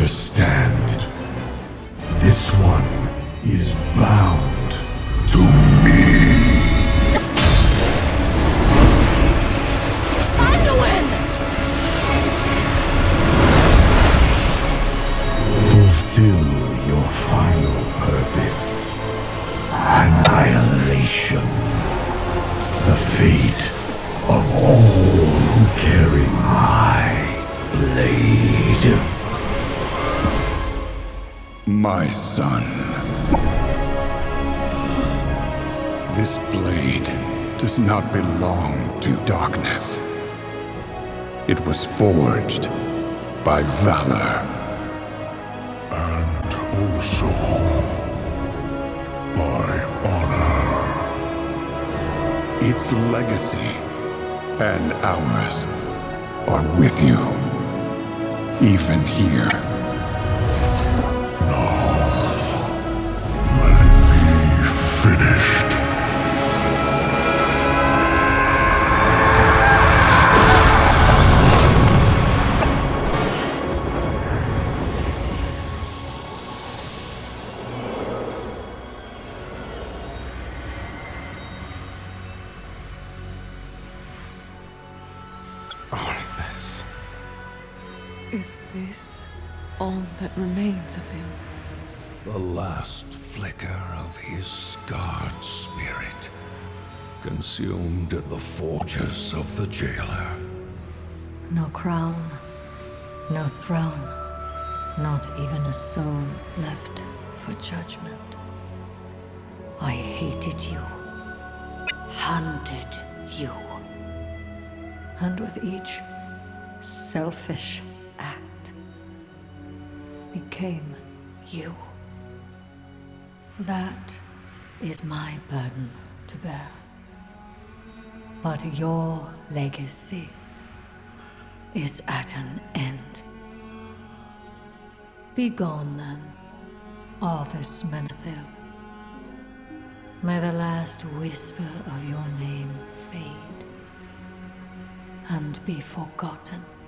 understand. This one is bound to me. Time to win! Fulfill your final purpose. Annihilation. The fate of all who carry my blade. My son. This blade does not belong to darkness. It was forged by valor. And also by honor. Its legacy and ours are with you, even here. Now, let it be finished. Arthas. Is this all that remains of him? The last flicker of his scarred spirit, consumed in the forges of the jailer. No crown, no throne, not even a soul left for judgment. I hated you, hunted you, and with each selfish act became you. That is my burden to bear. But your legacy is at an end. Be gone then, Arthas Menethil. May the last whisper of your name fade and be forgotten.